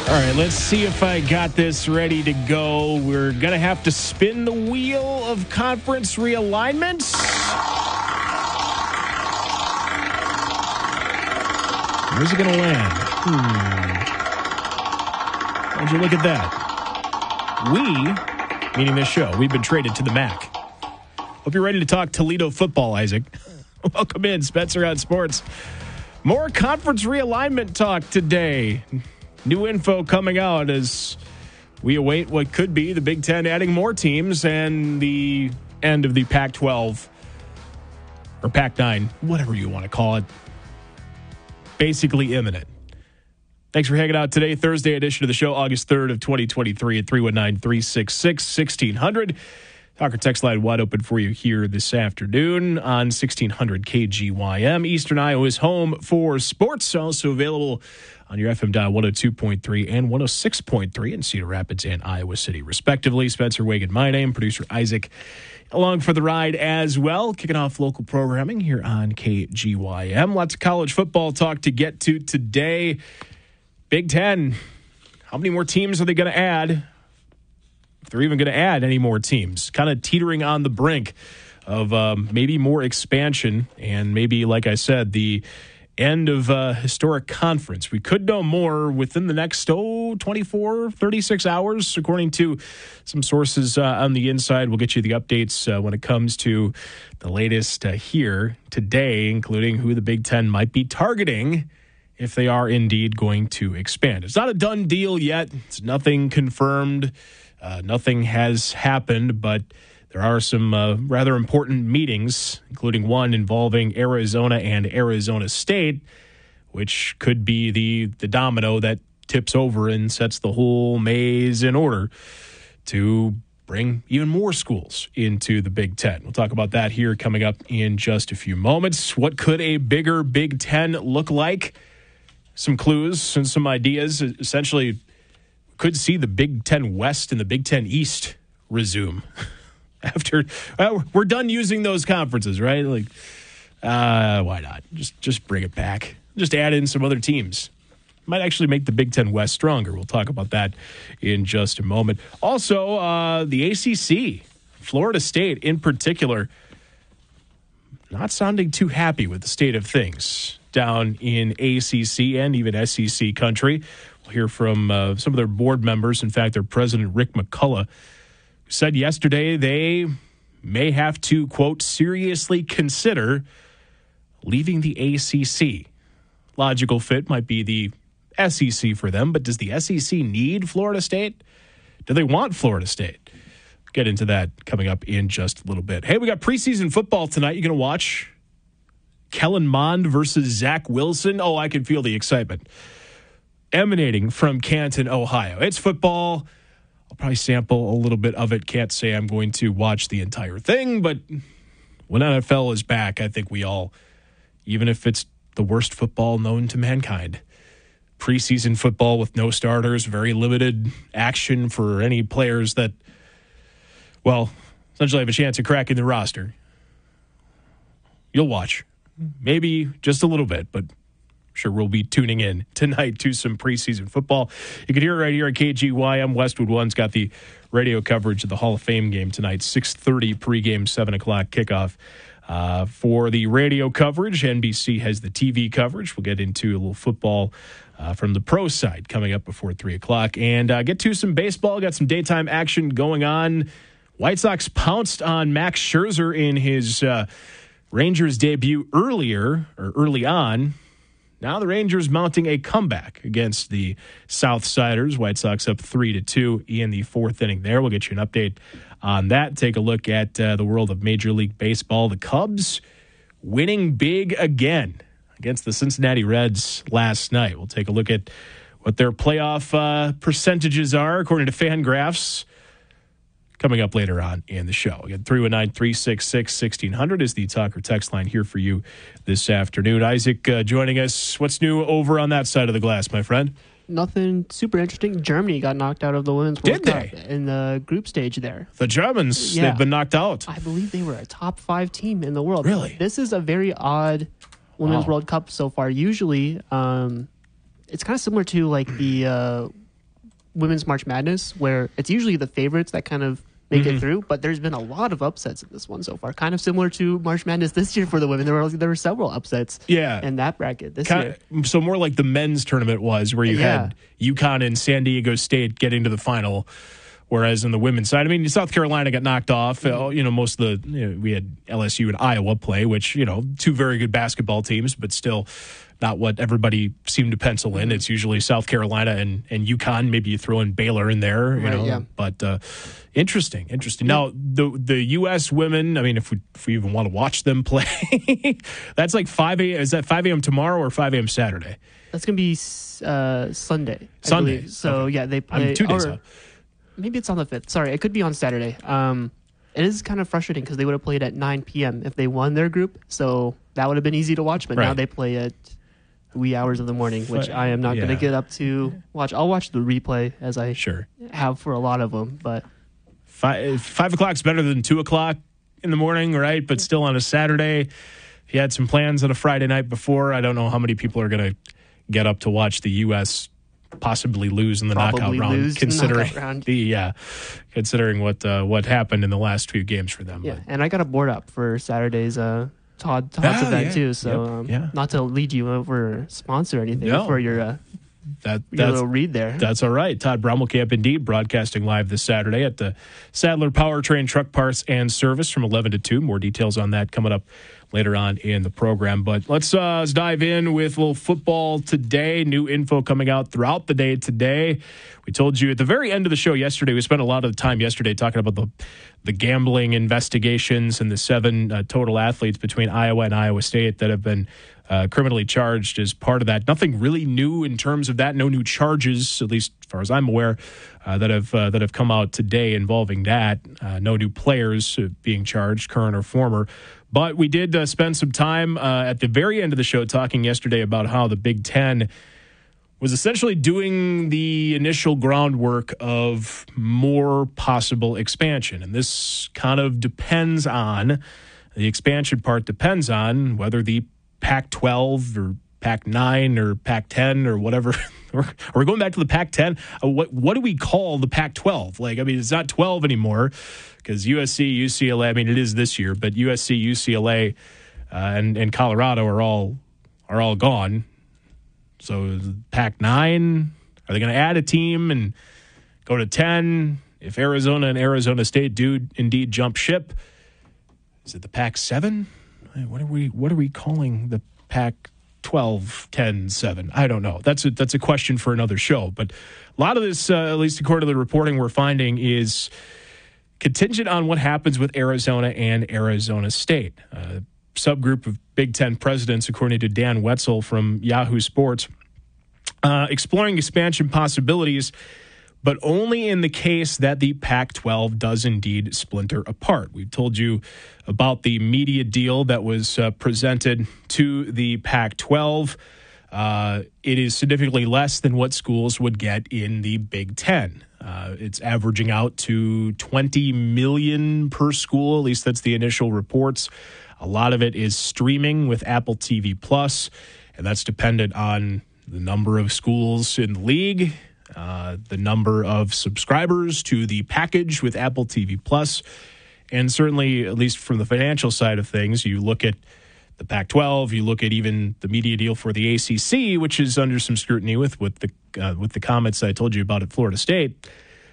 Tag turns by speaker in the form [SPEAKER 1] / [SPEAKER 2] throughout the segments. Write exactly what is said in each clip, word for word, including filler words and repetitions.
[SPEAKER 1] All right, let's see if I got this ready to go. We're going to have to spin the wheel of conference realignments. Where's it going to land? Hmm. How'd you look at that? We, meaning this show, we've been traded to the M A C. Hope you're ready to talk Toledo football, Isaac. Welcome in, Spencer on Sports. More conference realignment talk today. New info coming out as we await what could be the Big Ten adding more teams and the end of the Pac twelve or Pac nine, whatever you want to call it, basically imminent. Thanks for hanging out today, Thursday edition of the show, August third of twenty twenty-three at three one nine, three six six, one six zero zero. Talker text line wide open for you here this afternoon on sixteen hundred K G Y M. Eastern Iowa's home for sports. Also available on your F M dial one oh two point three and one oh six point three in Cedar Rapids and Iowa City, respectively. Spencer Wagan, my name. Producer Isaac along for the ride as well. Kicking off local programming here on K G Y M. Lots of college football talk to get to today. Big Ten. How many more teams are they going to add? If they're even going to add any more teams, kind of teetering on the brink of um, maybe more expansion and maybe, like I said, the end of a historic conference. We could know more within the next, oh, twenty-four, thirty-six hours, according to some sources uh, on the inside. We'll get you the updates uh, when it comes to the latest uh, here today, including who the Big Ten might be targeting if they are indeed going to expand. It's not a done deal yet. It's nothing confirmed. Uh, nothing has happened, but there are some uh, rather important meetings, including one involving Arizona and Arizona State, which could be the, the domino that tips over and sets the whole maze in order to bring even more schools into the Big Ten. We'll talk about that here coming up in just a few moments. What could a bigger Big Ten look like? Some clues and some ideas. Essentially, could see the Big Ten West and the Big Ten East resume after well, we're done using those conferences, right? Like, uh, why not? Just just bring it back. Just add in some other teams. Might actually make the Big Ten West stronger. We'll talk about that in just a moment. Also, uh, the A C C, Florida State in particular, not sounding too happy with the state of things down in A C C and even S E C country. Hear from uh, some of their board members. In fact, their president, Rick McCullough, said yesterday they may have to, quote, seriously consider leaving the A C C. Logical fit might be the S E C for them, but does the S E C need Florida State? Do they want Florida State? Get into that coming up in just a little bit. Hey, we got preseason football tonight. You going to watch Kellen Mond versus Zach Wilson? Oh, I can feel the excitement emanating from Canton, Ohio. It's football. I'll probably sample a little bit of it. Can't say I'm going to watch the entire thing, but when N F L is back, I think we all, even if it's the worst football known to mankind, preseason football with no starters, very limited action for any players that, well, essentially have a chance of cracking the roster. You'll watch. Maybe just a little bit, but sure we'll be tuning in tonight to some preseason football. You can hear it right here at K G Y M. Westwood One's got the radio coverage of the Hall of Fame game tonight, six thirty pregame, seven o'clock kickoff. Uh, for the radio coverage, N B C has the T V coverage. We'll get into a little football uh, from the pro side coming up before three o'clock. And uh, get to some baseball. Got some daytime action going on. White Sox pounced on Max Scherzer in his uh, Rangers debut earlier, or early on. Now the Rangers mounting a comeback against the Southsiders. White Sox up three to two in the fourth inning there. We'll get you an update on that. Take a look at uh, the world of Major League Baseball. The Cubs winning big again against the Cincinnati Reds last night. We'll take a look at what their playoff uh, percentages are according to FanGraphs. Coming up later on in the show. Again, three one nine, three six six, one six zero zero is the talker text line here for you this afternoon. Isaac uh, joining us. What's new over on that side of the glass, my friend?
[SPEAKER 2] Nothing super interesting. Germany got knocked out of the Women's World
[SPEAKER 1] Did
[SPEAKER 2] Cup
[SPEAKER 1] they?
[SPEAKER 2] in the group stage there.
[SPEAKER 1] The Germans,
[SPEAKER 2] Yeah.
[SPEAKER 1] they've been knocked out.
[SPEAKER 2] I believe they were a top five team in the world.
[SPEAKER 1] Really?
[SPEAKER 2] This is a very odd Women's
[SPEAKER 1] Wow.
[SPEAKER 2] World Cup so far. Usually, um, it's kind of similar to like the uh, Women's March Madness, where it's usually the favorites that kind of make
[SPEAKER 1] Mm-hmm.
[SPEAKER 2] it through, but there's been a lot of upsets in this one so far. Kind of similar to March Madness this year for the women. There were there were several upsets
[SPEAKER 1] Yeah.
[SPEAKER 2] in that bracket this
[SPEAKER 1] Kind
[SPEAKER 2] year.
[SPEAKER 1] of, so more like the men's tournament was, where you
[SPEAKER 2] Yeah.
[SPEAKER 1] had UConn and San Diego State getting to the final, whereas in the women's side, I mean, South Carolina got knocked off. Uh, you know, most of the you know, we had L S U and Iowa play, which you know, two very good basketball teams, but still not what everybody seemed to pencil in. It's usually South Carolina and and UConn. Maybe you throw in Baylor in there, you
[SPEAKER 2] Right,
[SPEAKER 1] know.
[SPEAKER 2] yeah.
[SPEAKER 1] But uh, interesting, interesting. Now the the U S women. I mean, if we if we even want to watch them play, that's like five a.m. Is that five a.m. tomorrow or five a.m. Saturday?
[SPEAKER 2] That's going to be uh, Sunday. I
[SPEAKER 1] Sunday.
[SPEAKER 2] believe. So,
[SPEAKER 1] Okay.
[SPEAKER 2] yeah, they play.
[SPEAKER 1] I'm two days
[SPEAKER 2] or
[SPEAKER 1] out.
[SPEAKER 2] Maybe it's on the fifth. Sorry, it could be on Saturday. Um, it is kind of frustrating because they would have played at nine p.m. if they won their group. So that would have been easy to watch. But now
[SPEAKER 1] Right.
[SPEAKER 2] they play at wee hours of the morning, which
[SPEAKER 1] But,
[SPEAKER 2] I am not going to
[SPEAKER 1] yeah.
[SPEAKER 2] get up to watch. I'll watch the replay as I
[SPEAKER 1] Sure.
[SPEAKER 2] have for a lot of them. But
[SPEAKER 1] Five, five o'clock's better than two o'clock in the morning, right? But still on a Saturday. If you had some plans on a Friday night before, I don't know how many people are going to get up to watch the U S possibly lose in the
[SPEAKER 2] Probably
[SPEAKER 1] knockout round,
[SPEAKER 2] lose in the
[SPEAKER 1] considering
[SPEAKER 2] knockout round.
[SPEAKER 1] the yeah, considering what uh, what happened in the last few games for them.
[SPEAKER 2] yeah,
[SPEAKER 1] But
[SPEAKER 2] and I got a board up for Saturday's uh, Todd Todd's
[SPEAKER 1] Ah,
[SPEAKER 2] event
[SPEAKER 1] yeah.
[SPEAKER 2] too. So
[SPEAKER 1] Yep.
[SPEAKER 2] um,
[SPEAKER 1] Yeah.
[SPEAKER 2] not to lead you over sponsor or anything
[SPEAKER 1] No.
[SPEAKER 2] for your uh,
[SPEAKER 1] that
[SPEAKER 2] your
[SPEAKER 1] that's
[SPEAKER 2] little read there.
[SPEAKER 1] That's all right. Todd Brommelkamp, indeed, broadcasting live this Saturday at the Sadler Powertrain Truck Parts and Service from eleven to two. More details on that coming up later on in the program. But let's, uh, let's dive in with a little football today. New info coming out throughout the day today. We told you at the very end of the show yesterday, we spent a lot of the time yesterday talking about the the gambling investigations and the seven uh, total athletes between Iowa and Iowa State that have been uh, criminally charged as part of that. Nothing really new in terms of that. No new charges, at least as far as I'm aware, uh, that have uh, that have come out today involving that. Uh, no new players uh, being charged, current or former. But we did uh, spend some time uh, at the very end of the show talking yesterday about how the Big Ten was essentially doing the initial groundwork of more possible expansion. And this kind of depends on, the expansion part depends on whether the Pac twelve or Pac nine or Pac ten or whatever. Are we going back to the Pac ten? Uh, what what do we call the Pac twelve? Like, I mean, it's not twelve anymore because U S C, U C L A, I mean, it is this year, but U S C, U C L A, uh, and, and Colorado are all are all gone. So Pac nine, are they going to add a team and go to ten? If Arizona and Arizona State do indeed jump ship, is it the Pac seven? What are we what are we calling the Pac twelve, ten, seven? I don't know. That's a, that's a question for another show. But a lot of this, uh, at least according to the reporting we're finding, is contingent on what happens with Arizona and Arizona State. Uh, subgroup of Big Ten presidents, according to Dan Wetzel from Yahoo Sports, uh, exploring expansion possibilities, but only in the case that the Pac twelve does indeed splinter apart. We told you about the media deal that was uh, presented to the Pac twelve. Uh, it is significantly less than what schools would get in the Big Ten. Uh, it's averaging out to twenty million dollars per school. At least that's the initial reports. A lot of it is streaming with Apple T V Plus, and that's dependent on the number of schools in the league, uh, the number of subscribers to the package with Apple T V Plus, and certainly, at least from the financial side of things, you look at the Pac twelve, you look at even the media deal for the A C C, which is under some scrutiny with with the uh, with the comments I told you about at Florida State.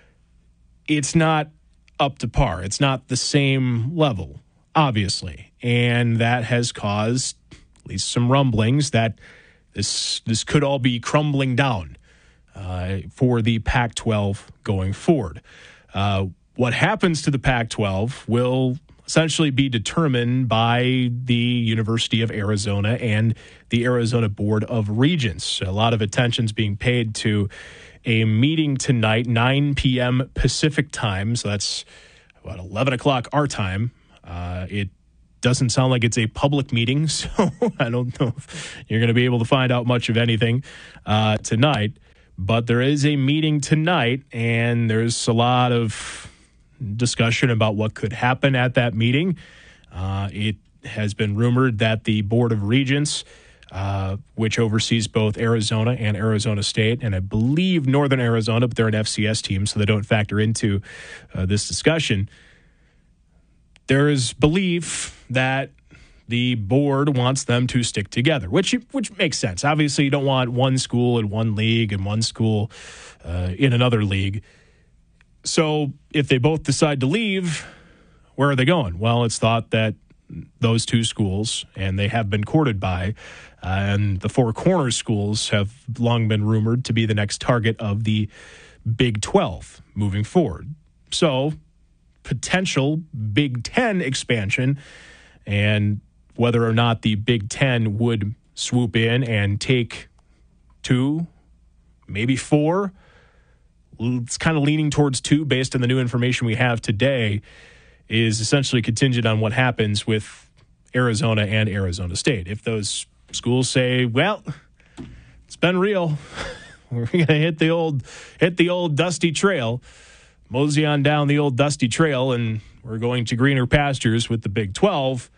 [SPEAKER 1] It's not up to par. It's not the same level, obviously, and that has caused at least some rumblings that this this could all be crumbling down uh, for the Pac twelve going forward. Uh, what happens to the Pac twelve will essentially be determined by the University of Arizona and the Arizona Board of Regents. A lot of attention's being paid to a meeting tonight, nine p.m. Pacific time, so that's about eleven o'clock our time. Uh, it doesn't sound like it's a public meeting, so I don't know if you're going to be able to find out much of anything uh, tonight. But there is a meeting tonight, and there's a lot of discussion about what could happen at that meeting. Uh, it has been rumored that the Board of Regents uh, which oversees both Arizona and Arizona State, and I believe Northern Arizona, but they're an F C S team, so they don't factor into uh, this discussion. There is belief that the board wants them to stick together, which which makes sense. Obviously, you don't want one school in one league and one school uh, in another league. So if they both decide to leave, where are they going? Well, it's thought that those two schools, and they have been courted by, uh, and the Four Corners schools have long been rumored to be the next target of the Big twelve moving forward. So potential Big Ten expansion, and whether or not the Big Ten would swoop in and take two, maybe four. It's kind of leaning towards two based on the new information we have today, is essentially contingent on what happens with Arizona and Arizona State. If those schools say, well, it's been real, we're going to hit the old hit the old dusty trail, mosey on down the old dusty trail, and we're going to greener pastures with the Big twelve,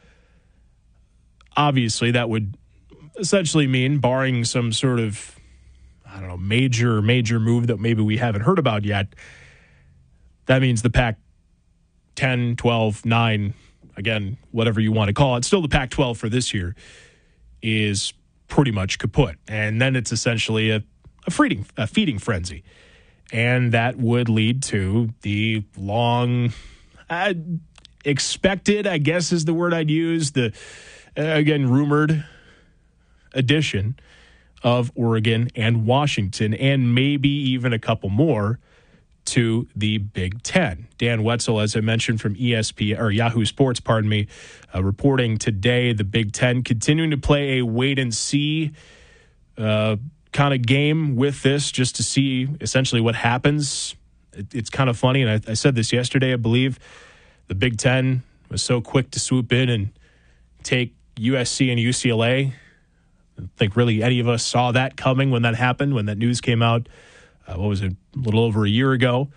[SPEAKER 1] obviously that would essentially mean, barring some sort of, I don't know, major, major move that maybe we haven't heard about yet, that means the Pac ten, twelve, nine, again, whatever you want to call it, still the Pac twelve for this year, is pretty much kaput. And then it's essentially a, a, feeding, a feeding frenzy. And that would lead to the long, uh, expected, I guess is the word I'd use, the, uh, again, rumored addition of Oregon and Washington, and maybe even a couple more to the Big Ten. Dan Wetzel, as I mentioned, from E S P N or Yahoo Sports, pardon me, uh, reporting today the Big Ten continuing to play a wait and see uh, kind of game with this, just to see essentially what happens. It, it's kind of funny, and I, I said this yesterday, I believe. The Big Ten was so quick to swoop in and take U S C and U C L A. I don't think really any of us saw that coming when that happened, when that news came out. Uh, what was it, a little over a year ago.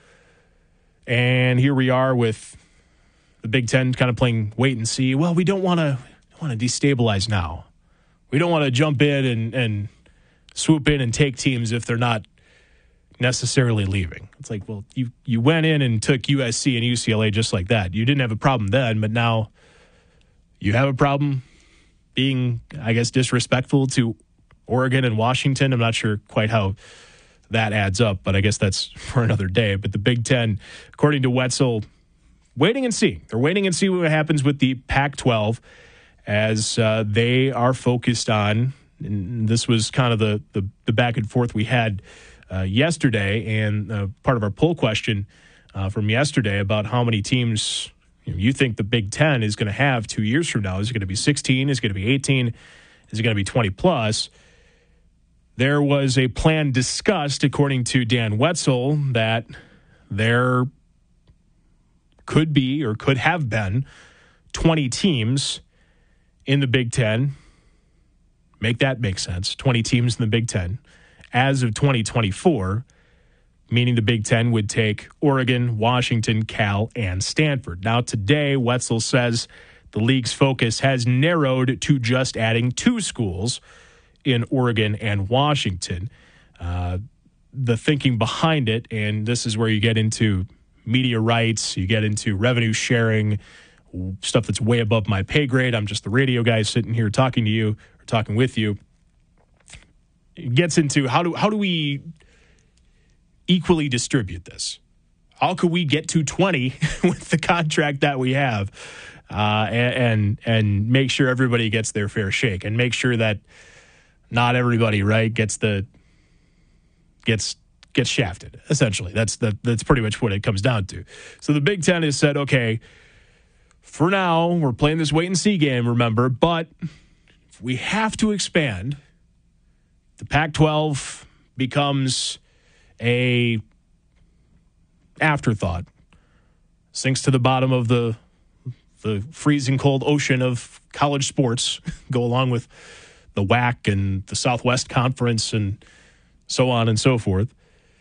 [SPEAKER 1] And here we are with the Big Ten kind of playing wait and see. Well, we don't want to want to destabilize now. We don't want to jump in and, and swoop in and take teams if they're not necessarily leaving. It's like, well, you, you went in and took U S C and U C L A just like that. You didn't have a problem then, but now you have a problem being, I guess, disrespectful to Oregon and Washington. I'm not sure quite how that adds up, but I guess that's for another day. But the Big Ten, according to Wetzel, waiting and seeing. They're waiting and see what happens with the Pac twelve as uh, they are focused on, and this was kind of the, the, the back and forth we had uh, yesterday, and uh, part of our poll question uh, from yesterday about how many teams you know, you think the Big Ten is going to have two years from now. Is it going to be sixteen? Is it going to be eighteen? Is it going to be twenty plus? There was a plan discussed, according to Dan Wetzel, that there could be or could have been twenty teams in the Big Ten. Make that make sense. twenty teams in the Big Ten as of twenty twenty-four, meaning the Big Ten would take Oregon, Washington, Cal, and Stanford. Now, today, Wetzel says the league's focus has narrowed to just adding two schools in Oregon and Washington. Uh, the thinking behind it, and this is where you get into media rights, you get into revenue sharing, stuff that's way above my pay grade. I'm just the radio guy sitting here talking to you or talking with you. It gets into how do how do we equally distribute this? How could we get to twenty with the contract that we have, uh, and, and and make sure everybody gets their fair shake, and make sure that not everybody, right, gets the gets gets shafted. Essentially, that's the, that's pretty much what it comes down to. So the Big Ten has said, okay, for now we're playing this wait and see game. Remember, but if we have to expand, the Pac twelve becomes a afterthought, sinks to the bottom of the the freezing cold ocean of college sports, go along with the W A C and the Southwest Conference and so on and so forth.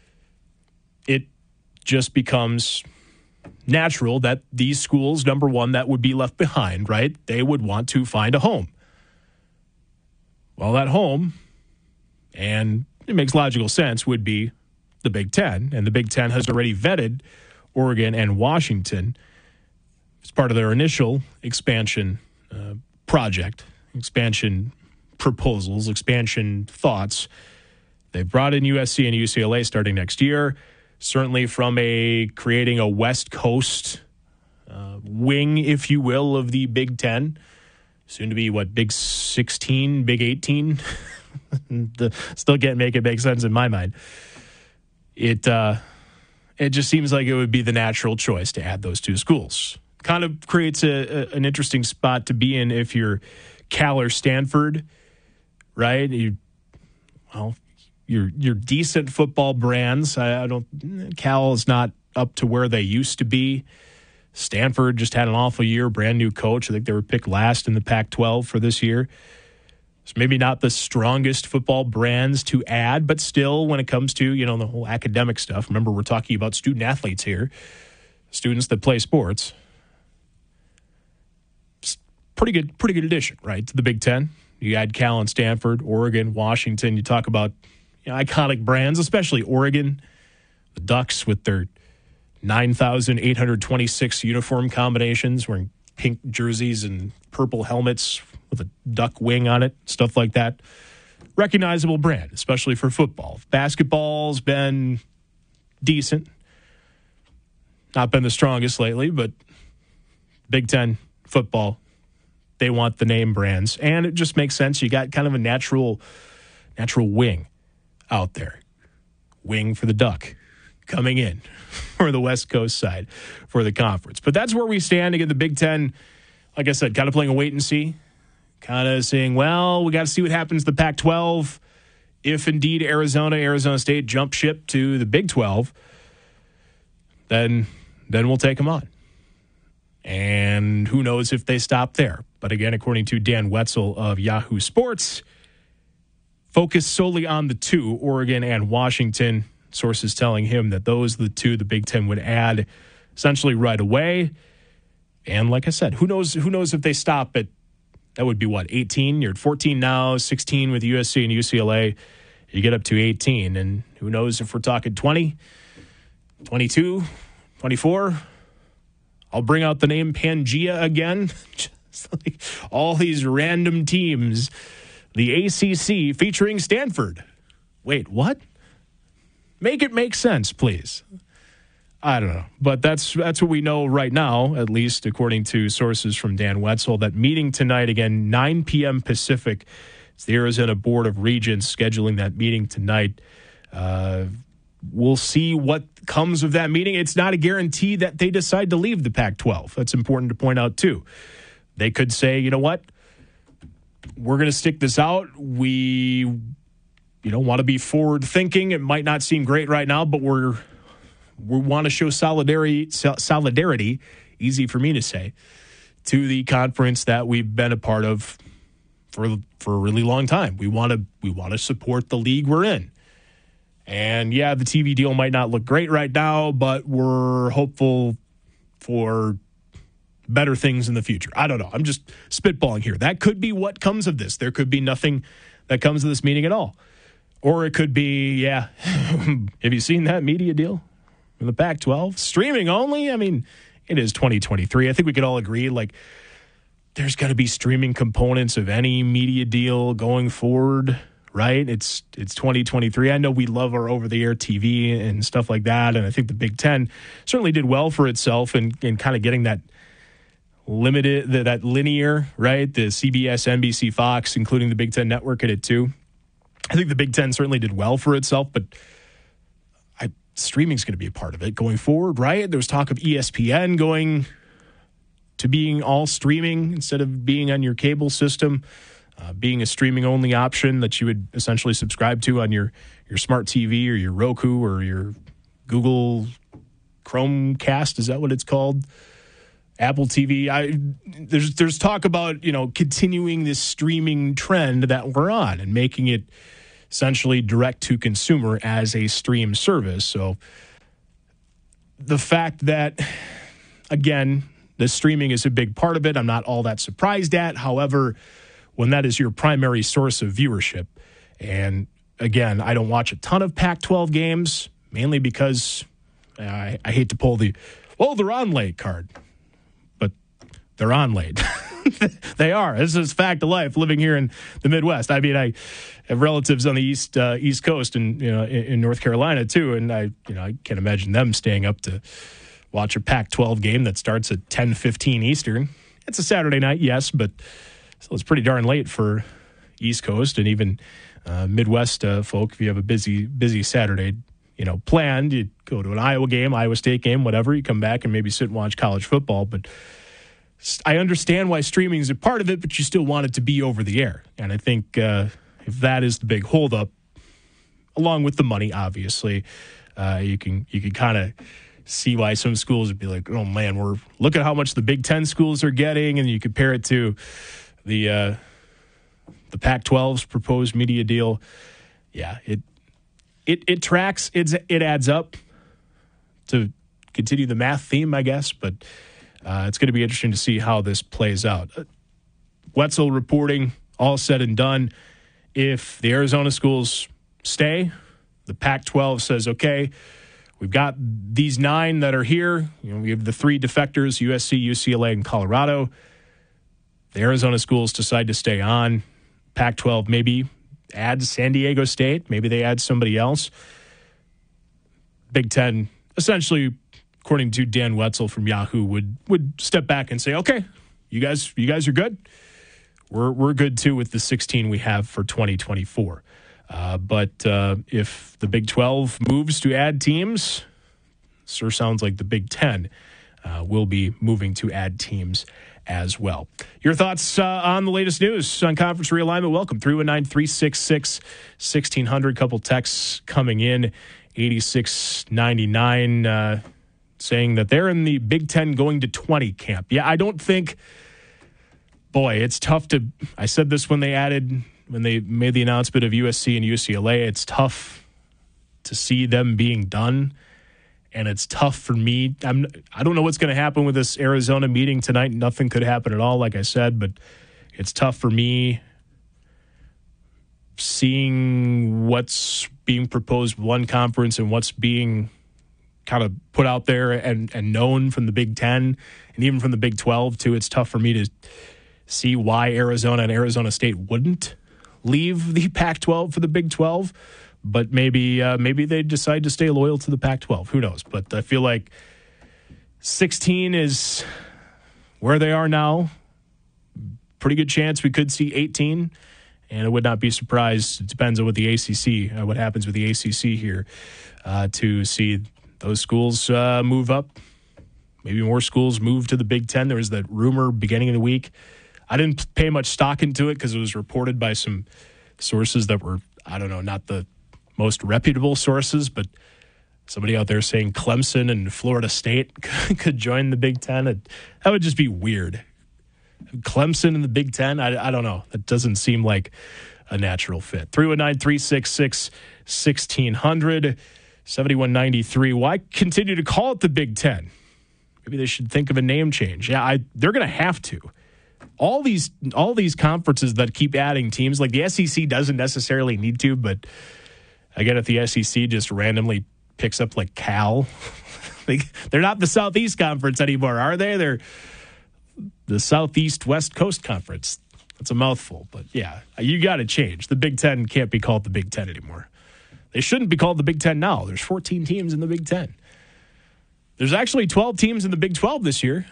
[SPEAKER 1] It just becomes natural that these schools, number one, that would be left behind, right? They would want to find a home. Well, at home, and it makes logical sense, would be the Big Ten. And the Big Ten has already vetted Oregon and Washington as part of their initial expansion uh, project, expansion proposals, expansion thoughts. They've brought in U S C and U C L A starting next year, certainly from a creating a West Coast uh, wing, if you will, of the Big Ten. Soon to be, what, Big sixteen, Big eighteen? the, still can't make it make sense in my mind. It uh, it just seems like it would be the natural choice to add those two schools. Kind of creates a, a, an interesting spot to be in if you're Cal or Stanford, right? You, well, you're you're decent football brands. I, I don't. Cal is not up to where they used to be. Stanford just had an awful year, brand new coach. I think they were picked last in the Pac twelve for this year. So maybe not the strongest football brands to add, but still when it comes to, you know, the whole academic stuff, remember we're talking about student athletes here, students that play sports. It's pretty good, pretty good addition, right, to the Big Ten. You add Cal and Stanford, Oregon, Washington. You talk about, you know, iconic brands, especially Oregon, the Ducks with their nine thousand eight hundred twenty-six uniform combinations, wearing pink jerseys and purple helmets with a duck wing on it, stuff like that. Recognizable brand, especially for football. Basketball's been decent. Not been the strongest lately, but Big Ten football, they want the name brands. And it just makes sense. You got kind of a natural, natural wing out there. Wing for the Duck coming in for the West Coast side for the conference. But that's where we stand. Again, the Big Ten, like I said, kind of playing a wait and see. Kind of saying, well, we got to see what happens to the Pac twelve. If indeed Arizona, Arizona State jump ship to the Big twelve, then, then we'll take them on. And who knows if they stop there. But again, according to Dan Wetzel of Yahoo Sports, focus solely on the two, Oregon and Washington. Sources telling him that those are the two the Big Ten would add essentially right away. And like I said, who knows who knows if they stop at, that would be what, eighteen? You're at fourteen now, sixteen with U S C and U C L A. You get up to eighteen. And who knows if we're talking twenty, twenty-two, twenty-four. I'll bring out the name Pangea again. Just like all these random teams. The A C C featuring Stanford. Wait, what? Make it make sense, please. I don't know. But that's that's what we know right now, at least according to sources from Dan Wetzel. That meeting tonight, again, nine p.m. Pacific. It's the Arizona Board of Regents scheduling that meeting tonight. Uh, we'll see what comes of that meeting. It's not a guarantee that they decide to leave the Pac twelve. That's important to point out, too. They could say, you know what? We're going to stick this out. We... You know, want to be forward thinking. It might not seem great right now, but we're we want to show solidarity. Solidarity, easy for me to say, to the conference that we've been a part of for for a really long time. We want to we want to support the league we're in. And yeah, the T V deal might not look great right now, but we're hopeful for better things in the future. I don't know. I'm just spitballing here. That could be what comes of this. There could be nothing that comes of this meeting at all. Or it could be, yeah, have you seen that media deal in the Pac twelve? Streaming only? I mean, it is twenty twenty-three. I think we could all agree, like, there's going to be streaming components of any media deal going forward, right? It's it's twenty twenty-three. I know we love our over-the-air T V and stuff like that, and I think the Big Ten certainly did well for itself in, in kind of getting that limited, that, that linear, right? The C B S, N B C, Fox, including the Big Ten Network at it too. I think the Big Ten certainly did well for itself, but I, streaming's going to be a part of it going forward, right? There was talk of E S P N going to being all streaming instead of being on your cable system, uh, being a streaming-only option that you would essentially subscribe to on your, your smart T V or your Roku or your Google Chromecast. Is that what it's called? Apple T V. I, there's there's talk about, you know, continuing this streaming trend that we're on and making it essentially direct to consumer as a stream service. So the fact that, again, the streaming is a big part of it, I'm not all that surprised at. However, when that is your primary source of viewership. And again, I don't watch a ton of Pac twelve games, mainly because I, I hate to pull the, well, they're on late card. But they're on late. They are. This is fact of life living here in the Midwest. I mean, I have relatives on the East uh, East Coast and, you know, in, in North Carolina, too. And I, you know, I can't imagine them staying up to watch a Pac twelve game that starts at ten fifteen Eastern. It's a Saturday night, yes, but still it's pretty darn late for East Coast and even uh, Midwest uh, folk. If you have a busy, busy Saturday, you know, planned, you go to an Iowa game, Iowa State game, whatever. You come back and maybe sit and watch college football. But I understand why streaming is a part of it, but you still want it to be over the air. And I think uh, if that is the big holdup, along with the money, obviously, uh, you can you can kind of see why some schools would be like, oh man, we're look at how much the Big Ten schools are getting, and you compare it to the uh, the Pac twelve's proposed media deal. Yeah, it it it tracks. It's it adds up to continue the math theme, I guess, but. Uh, it's going to be interesting to see how this plays out. Uh, Wetzel reporting, all said and done. If the Arizona schools stay, the Pac twelve says, okay, we've got these nine that are here. You know, we have the three defectors, U S C, U C L A, and Colorado. The Arizona schools decide to stay on. Pac twelve maybe adds San Diego State. Maybe they add somebody else. Big Ten essentially, according to Dan Wetzel from Yahoo, would would step back and say, okay, you guys you guys are good. We're we're good, too, with the sixteen we have for twenty twenty-four. Uh, but uh, if the Big twelve moves to add teams, sure sounds like the Big Ten uh, will be moving to add teams as well. Your thoughts uh, on the latest news on conference realignment? Welcome. three one nine, three six six, one six zero zero. Couple texts coming in. eighty-six ninety-nine uh saying that they're in the Big Ten going to twenty camp. Yeah, I don't think, boy, it's tough to, I said this when they added, when they made the announcement of U S C and U C L A, it's tough to see them being done. And it's tough for me. I'm, I don't know what's going to happen with this Arizona meeting tonight. Nothing could happen at all, like I said, but it's tough for me seeing what's being proposed one conference and what's being kind of put out there and, and known from the Big Ten and even from the Big twelve, too. It's tough for me to see why Arizona and Arizona State wouldn't leave the Pac twelve for the Big twelve, but maybe uh, maybe they decide to stay loyal to the Pac twelve. Who knows? But I feel like sixteen is where they are now. Pretty good chance we could see eighteen, and I would not be surprised. It depends on what the A C C, uh, what happens with the A C C here, uh, to see those schools uh, move up. Maybe more schools move to the Big Ten. There was that rumor beginning of the week. I didn't pay much stock into it because it was reported by some sources that were, I don't know, not the most reputable sources, but somebody out there saying Clemson and Florida State could join the Big Ten. It, that would just be weird. Clemson in the Big Ten? I, I don't know. That doesn't seem like a natural fit. three one nine, three six six, one six zero zero. seventy-one ninety-three. Why continue to call it the Big Ten? Maybe they should think of a name change. Yeah, I, they're going to have to. All these all these conferences that keep adding teams, like the S E C doesn't necessarily need to, but again, if the S E C just randomly picks up like Cal, like, they're not the Southeast Conference anymore, are they? They're the Southeast West Coast Conference. That's a mouthful, but yeah, you got to change. The Big Ten can't be called the Big Ten anymore. They shouldn't be called the Big Ten now. There's fourteen teams in the Big Ten. There's actually twelve teams in the Big twelve this year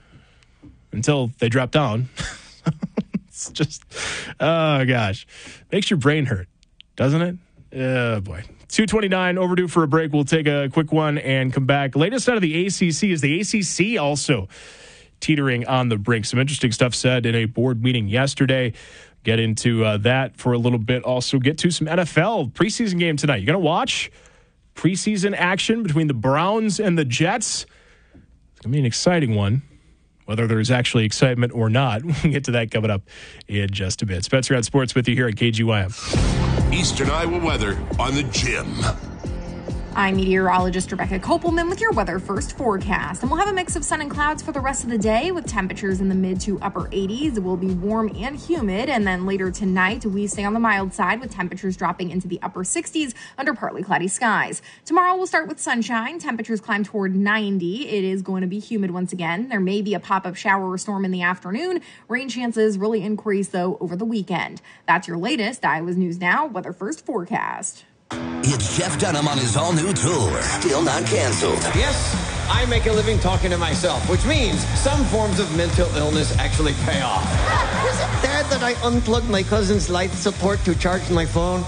[SPEAKER 1] until they drop down. It's just, oh, gosh. Makes your brain hurt, doesn't it? Oh, boy. two twenty-nine, overdue for a break. We'll take a quick one and come back. Latest out of the A C C is the A C C also teetering on the brink. Some interesting stuff said in a board meeting yesterday. Get into uh, that for a little bit. Also get to some N F L preseason game tonight. You going to watch preseason action between the Browns and the Jets? It's going to be an exciting one. Whether there's actually excitement or not, we'll get to that coming up in just a bit. Spencer on Sports with you here at K G Y M.
[SPEAKER 3] Eastern Iowa weather on the Gym. I'm meteorologist Rebecca Kopelman with your Weather First forecast. And we'll have a mix of sun and clouds for the rest of the day with temperatures in the mid to upper eighties. It will be warm and humid. And then later tonight, we stay on the mild side with temperatures dropping into the upper sixties under partly cloudy skies. Tomorrow, we'll start with sunshine. Temperatures climb toward ninety. It is going to be humid once again. There may be a pop-up shower or storm in the afternoon. Rain chances really increase, though, over the weekend. That's your latest Iowa's News Now Weather First forecast.
[SPEAKER 4] It's Jeff Dunham on his all-new tour, Still Not Canceled.
[SPEAKER 5] Yes, I make a living talking to myself, which means some forms of mental illness actually pay off. Is it bad that I unplugged my cousin's life support to charge my phone?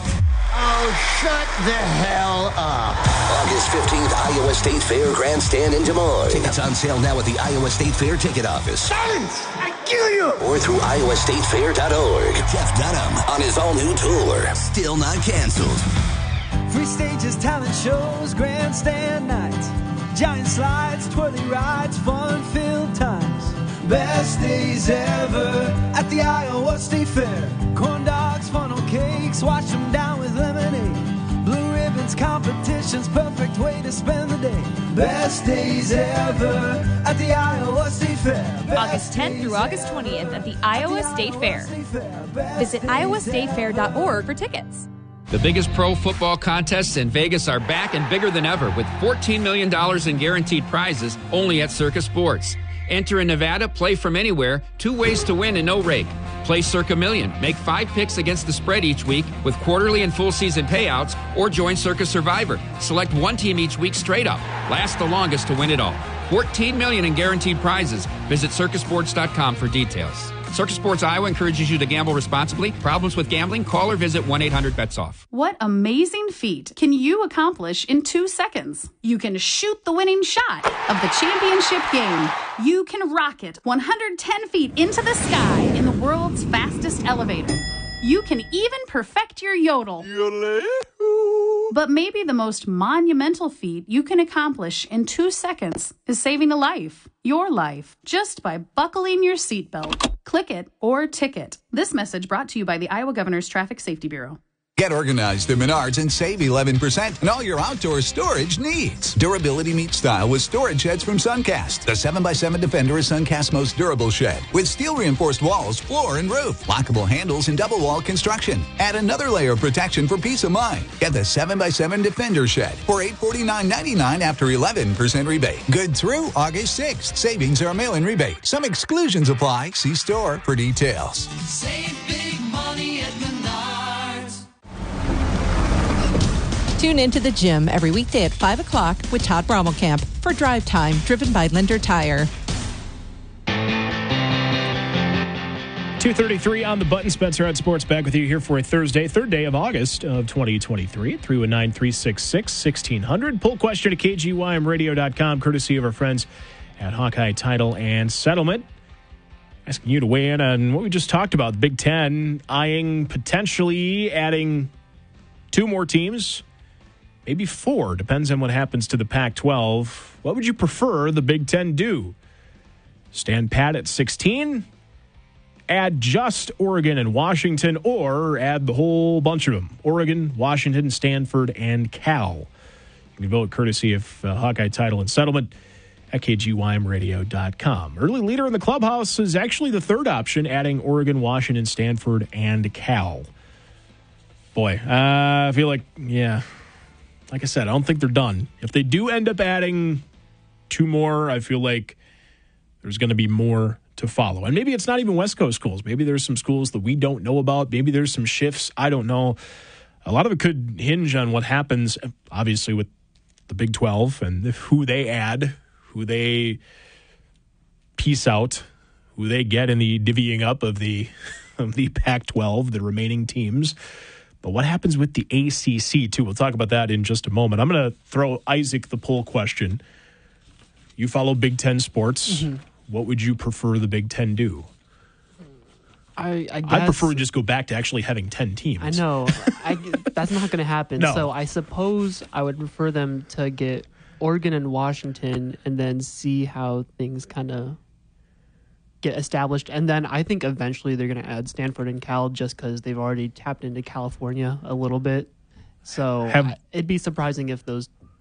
[SPEAKER 5] Oh, shut the hell up.
[SPEAKER 4] August fifteenth, Iowa State Fair Grandstand in Des Moines. Tickets on sale now at the Iowa State Fair ticket office.
[SPEAKER 5] Silence! I kill you!
[SPEAKER 4] Or through iowa state fair dot org. Jeff Dunham on his all-new tour, Still Not Canceled.
[SPEAKER 6] Free stages, talent shows, grandstand nights, giant slides, twirly rides, fun-filled times. Best days ever at the Iowa State Fair. Corn dogs, funnel cakes, wash them down with lemonade. Blue ribbons, competitions, perfect way to spend the day. Best days ever at the Iowa State Fair. Best
[SPEAKER 7] August tenth through August twentieth at the Iowa State Fair. Visit iowa state fair dot org for tickets.
[SPEAKER 8] The biggest pro football contests in Vegas are back and bigger than ever with fourteen million dollars in guaranteed prizes only at Circa Sports. Enter in Nevada, play from anywhere, two ways to win and no rake. Play Circa Million, make five picks against the spread each week with quarterly and full season payouts, or join Circa Survivor. Select one team each week straight up. Last the longest to win it all. fourteen million dollars in guaranteed prizes. Visit circa sports dot com for details. Circa Sports Iowa encourages you to gamble responsibly. Problems with gambling? Call or visit one eight hundred bets off.
[SPEAKER 9] What amazing feat can you accomplish in two seconds? You can shoot the winning shot of the championship game. You can rocket one hundred ten feet into the sky in the world's fastest elevator. You can even perfect your yodel. But maybe the most monumental feat you can accomplish in two seconds is saving a life, your life, just by buckling your seatbelt. Click it or ticket. This message brought to you by the Iowa Governor's Traffic Safety Bureau.
[SPEAKER 10] Get organized at Menards and save eleven percent on all your outdoor storage needs. Durability meets style with storage sheds from Suncast. The seven by seven Defender is Suncast's most durable shed with steel-reinforced walls, floor, and roof, lockable handles, and double-wall construction. Add another layer of protection for peace of mind. Get the seven by seven Defender shed for eight hundred forty-nine ninety-nine after eleven percent rebate. Good through August sixth. Savings are a mail-in rebate. Some exclusions apply. See store for details.
[SPEAKER 6] Save big money at Menards.
[SPEAKER 11] Tune into the gym every weekday at five o'clock with Todd Brommelkamp for Drive Time, driven by Linder Tire.
[SPEAKER 1] two thirty-three on the button. Spencer at Sports back with you here for a Thursday, third day of August of twenty twenty-three. three one nine, three six six, one six zero zero. Poll question at k g y m radio dot com, courtesy of our friends at Hawkeye Title and Settlement. Asking you to weigh in on what we just talked about. The Big Ten eyeing potentially adding two more teams. Maybe four, depends on what happens to the Pac twelve. What would you prefer the Big Ten do? Stand pat at sixteen, add just Oregon and Washington, or add the whole bunch of them. Oregon, Washington, Stanford, and Cal. You can vote courtesy of uh, Hawkeye Title and Settlement at k g y m radio dot com. Early leader in the clubhouse is actually the third option, adding Oregon, Washington, Stanford, and Cal. Boy, uh, I feel like, yeah... Like I said, I don't think they're done. If they do end up adding two more, I feel like there's going to be more to follow. And maybe it's not even West Coast schools. Maybe there's some schools that we don't know about. Maybe there's some shifts. I don't know. A lot of it could hinge on what happens, obviously, with the Big twelve and who they add, who they piece out, who they get in the divvying up of the, of the Pac twelve, the remaining teams. But what happens with the A C C, too? We'll talk about that in just a moment. I'm going to throw Isaac the poll question. You follow Big Ten sports. Mm-hmm. What would you prefer the Big Ten do?
[SPEAKER 2] I, I, guess,
[SPEAKER 1] I prefer to just go back to actually having ten teams.
[SPEAKER 2] I know. I, that's not going to happen.
[SPEAKER 1] No.
[SPEAKER 2] So I suppose I would prefer them to get Oregon and Washington and then see how things kind of get established. And then I think eventually they're going to add Stanford and Cal just because they've already tapped into California a little bit. So
[SPEAKER 1] Have,
[SPEAKER 2] I, it'd be surprising if those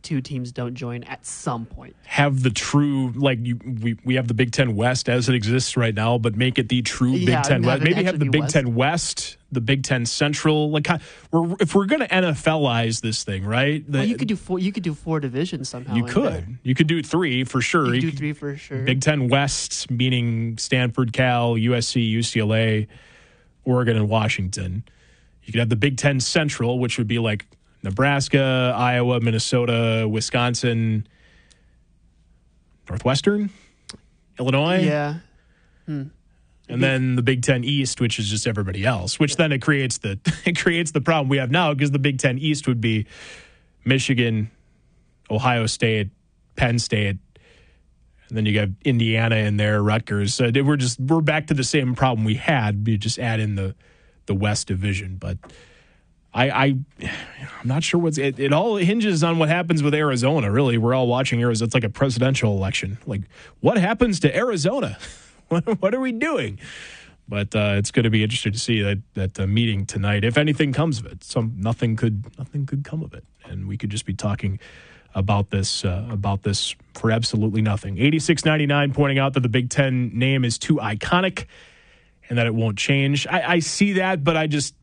[SPEAKER 2] two teams don't join at some point.
[SPEAKER 1] Have the true, like, you, we, we have the Big Ten West as it exists right now, but make it the true
[SPEAKER 2] Yeah,
[SPEAKER 1] Big Ten
[SPEAKER 2] have
[SPEAKER 1] West.
[SPEAKER 2] it
[SPEAKER 1] Maybe have
[SPEAKER 2] actually
[SPEAKER 1] the
[SPEAKER 2] be
[SPEAKER 1] Big
[SPEAKER 2] West.
[SPEAKER 1] Ten West, the Big Ten Central. Like, how- we're, if we're going to N F L-ize this thing, right? The,
[SPEAKER 2] Well, you could do four. You could do four divisions somehow.
[SPEAKER 1] You
[SPEAKER 2] in
[SPEAKER 1] could.
[SPEAKER 2] there.
[SPEAKER 1] You could do three for sure.
[SPEAKER 2] You could
[SPEAKER 1] You
[SPEAKER 2] do
[SPEAKER 1] could-
[SPEAKER 2] three for sure.
[SPEAKER 1] Big Ten West, meaning Stanford, Cal, U S C, U C L A, Oregon, and Washington. You could have the Big Ten Central, which would be like Nebraska, Iowa, Minnesota, Wisconsin, Northwestern, Illinois.
[SPEAKER 2] Yeah. Hmm.
[SPEAKER 1] And then the Big Ten East, which is just everybody else, which then it creates the it creates the problem we have now, because the Big Ten East would be Michigan, Ohio State, Penn State, and then you got Indiana in there, Rutgers. So we're just we're back to the same problem we had. You just add in the the West Division, but I, I I'm not sure what's it, it all hinges on what happens with Arizona. Really, we're all watching Arizona. It's like a presidential election. Like, what happens to Arizona? What, what are we doing? But uh, it's going to be interesting to see that that uh, meeting tonight, if anything comes of it. Some nothing could nothing could come of it, and we could just be talking about this uh, about this for absolutely nothing. eighty-six ninety-nine pointing out that the Big Ten name is too iconic and that it won't change. I, I see that, but I just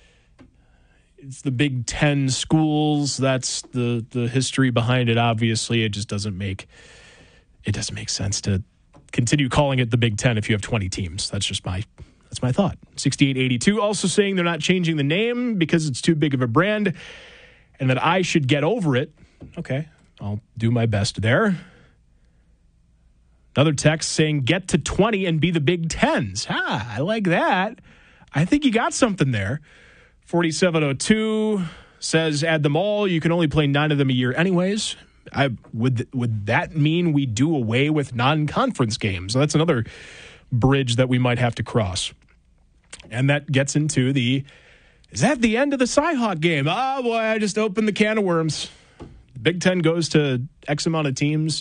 [SPEAKER 1] it's the Big Ten schools. That's the the history behind it. Obviously, it just doesn't make it doesn't make sense to continue calling it the Big Ten if you have twenty teams. That's just my that's my thought. sixty-eight eighty-two also saying they're not changing the name because it's too big of a brand and that I should get over it. Okay, I'll do my best there. Another text saying get to twenty and be the Big Tens. Ah, I like that. I think you got something there. forty-seven oh two says add them all. You can only play nine of them a year anyways. I would would that mean we do away with non-conference games? That's another bridge that we might have to cross. And that gets into the, is that the end of the Cyhawk game? Oh boy, I just opened the can of worms. The Big Ten goes to X amount of teams.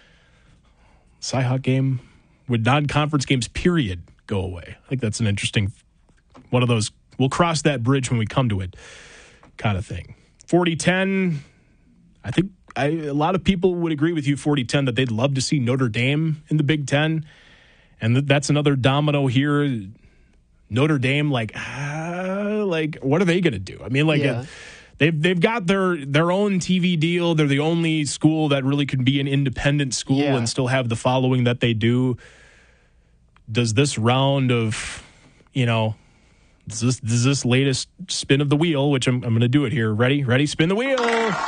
[SPEAKER 1] Cyhawk game, would non-conference games period go away? I think that's an interesting one of those. We'll cross that bridge when we come to it kind of thing. forty ten, I think I, a lot of people would agree with you, forty ten, that they'd love to see Notre Dame in the Big Ten. And th- that's another domino here. Notre Dame, like, ah, like, what are they going to do? I mean, like,
[SPEAKER 2] Yeah.
[SPEAKER 1] uh, they've they've got their their own T V deal. They're the only school that really can be an independent school
[SPEAKER 2] Yeah.
[SPEAKER 1] and still have the following that they do. Does this round of, you know, does this, does this latest spin of the wheel, which I'm, I'm going to do it here. Ready? Ready? Spin the wheel.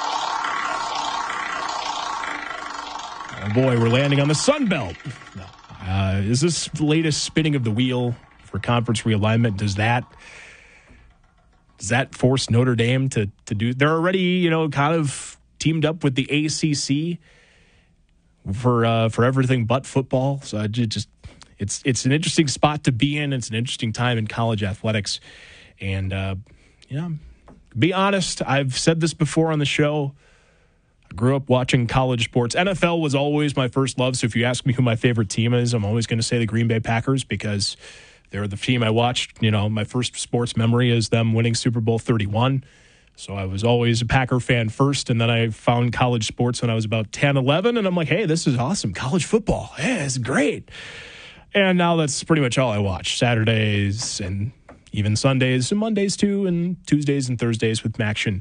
[SPEAKER 1] Oh boy, we're landing on the Sun Belt. No. Uh, is this the latest spinning of the wheel for conference realignment? Does that does that force Notre Dame to to do? They're already, you know, kind of teamed up with the A C C for uh, for everything but football. So I ju- just it's it's an interesting spot to be in. It's an interesting time in college athletics, and uh, you know, be honest, I've said this before on the show. I grew up watching college sports. N F L was always my first love. So if you ask me who my favorite team is, I'm always going to say the Green Bay Packers because they're the team I watched. You know, my first sports memory is them winning Super Bowl thirty-one. So I was always a Packer fan first, and then I found college sports when I was about ten, eleven, and I'm like, hey, this is awesome. College football. Yeah, it's great. And now that's pretty much all I watch. Saturdays and even Sundays and Mondays too, and Tuesdays and Thursdays with Maction.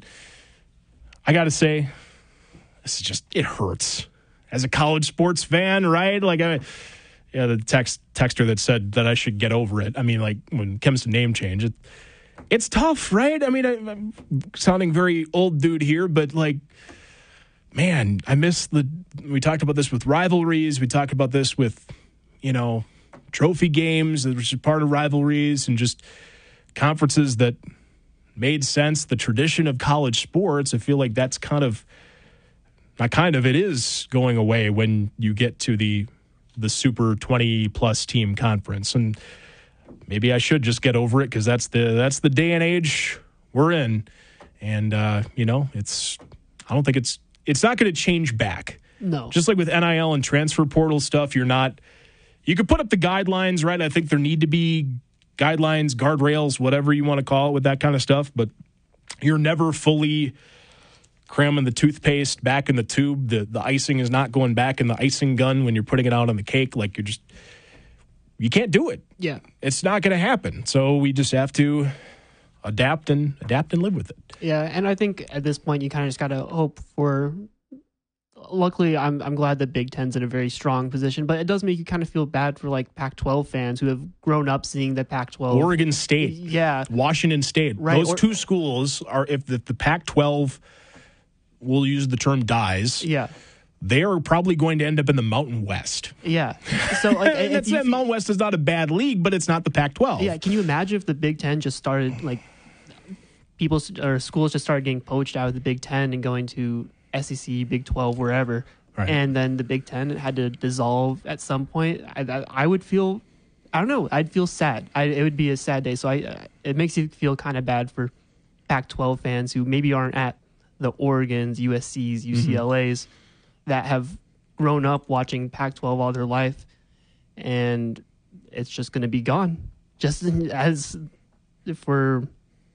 [SPEAKER 1] I got to say, this is just, it hurts. As a college sports fan, right? Like, I, yeah, the text texter that said that I should get over it. I mean, like, when it comes to name change, it, it's tough, right? I mean, I, I'm sounding very old dude here, but like, man, I miss the, we talked about this with rivalries. We talked about this with, you know, trophy games, which is part of rivalries, and just conferences that made sense. The tradition of college sports, I feel like that's kind of, not kind of, it is going away when you get to the the super twenty plus team conference. And maybe I should just get over it because that's the that's the day and age we're in. And uh, you know, it's I don't think it's it's not going to change back.
[SPEAKER 2] No.
[SPEAKER 1] Just like with N I L and transfer portal stuff, you're not you could put up the guidelines, right? I think there need to be guidelines, guardrails, whatever you want to call it with that kind of stuff, but you're never fully cramming the toothpaste back in the tube. The the icing is not going back in the icing gun when you're putting it out on the cake. Like, you're just, you can't do it.
[SPEAKER 2] Yeah.
[SPEAKER 1] It's not going to happen. So we just have to adapt and adapt and live with it.
[SPEAKER 2] Yeah, and I think at this point you kind of just got to hope for. Luckily, I'm I'm glad that Big Ten's in a very strong position, but it does make you kind of feel bad for like Pac twelve fans who have grown up seeing the Pac twelve.
[SPEAKER 1] Oregon State,
[SPEAKER 2] yeah,
[SPEAKER 1] Washington State.
[SPEAKER 2] Right.
[SPEAKER 1] Those
[SPEAKER 2] or,
[SPEAKER 1] two schools are, if the, the Pac twelve, we'll use the term dies.
[SPEAKER 2] Yeah.
[SPEAKER 1] They are probably going to end up in the Mountain West.
[SPEAKER 2] Yeah. So like,
[SPEAKER 1] That's
[SPEAKER 2] you,
[SPEAKER 1] it. Mountain West is not a bad league, but it's not the Pac twelve.
[SPEAKER 2] Yeah. Can you imagine if the Big Ten just started like people or schools just started getting poached out of the Big Ten and going to S E C, Big twelve, wherever, right. And then the Big Ten had to dissolve at some point? I, I, I would feel, I don't know, I'd feel sad. I, it would be a sad day. So I, uh, it makes you feel kind of bad for Pac twelve fans who maybe aren't at the Oregons, U S Cs, U C L As mm-hmm. that have grown up watching Pac twelve all their life, and it's just going to be gone, just as for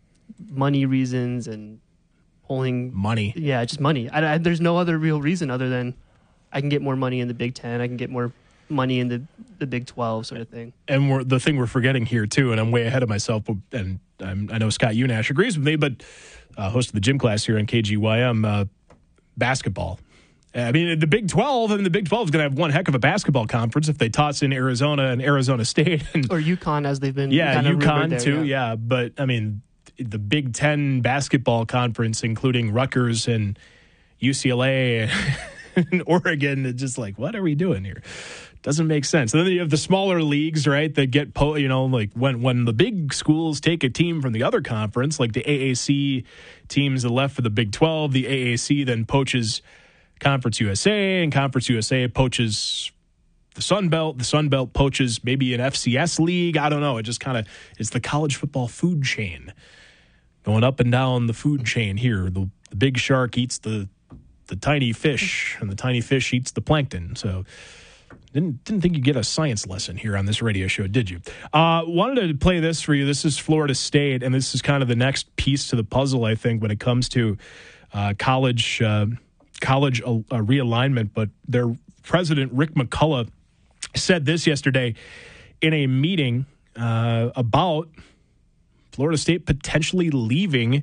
[SPEAKER 2] money reasons and pulling
[SPEAKER 1] money.
[SPEAKER 2] Yeah, just money. I, I, there's no other real reason other than I can get more money in the Big Ten. I can get more money in the, the Big twelve sort of thing.
[SPEAKER 1] And we're, the thing we're forgetting here, too, and I'm way ahead of myself, and I'm, I know Scott Unash agrees with me, but uh, host of the gym class here on K G Y M, uh, basketball. I mean, the Big twelve, I mean, the Big twelve is going to have one heck of a basketball conference if they toss in Arizona and Arizona State. And,
[SPEAKER 2] or UConn, as they've been.
[SPEAKER 1] Yeah,
[SPEAKER 2] kind of
[SPEAKER 1] UConn,
[SPEAKER 2] there,
[SPEAKER 1] too,
[SPEAKER 2] yeah.
[SPEAKER 1] yeah. But, I mean, the Big Ten basketball conference, including Rutgers and U C L A and Oregon, it's just like, what are we doing here? Doesn't make sense. And then you have the smaller leagues, right, that get, po- you know, like when, when the big schools take a team from the other conference, like the A A C teams that left for the Big twelve, the A A C then poaches Conference U S A, and Conference U S A poaches the Sun Belt. The Sun Belt poaches maybe an F C S league. I don't know. It just kind of, it's the college football food chain. Going up and down the food chain here. The, the big shark eats the the tiny fish, and the tiny fish eats the plankton. So didn't didn't think you'd get a science lesson here on this radio show, did you? Uh, wanted to play this for you. This is Florida State, and this is kind of the next piece to the puzzle, I think, when it comes to uh, college uh, college uh, realignment. But their president, Rick McCullough, said this yesterday in a meeting uh, about Florida State potentially leaving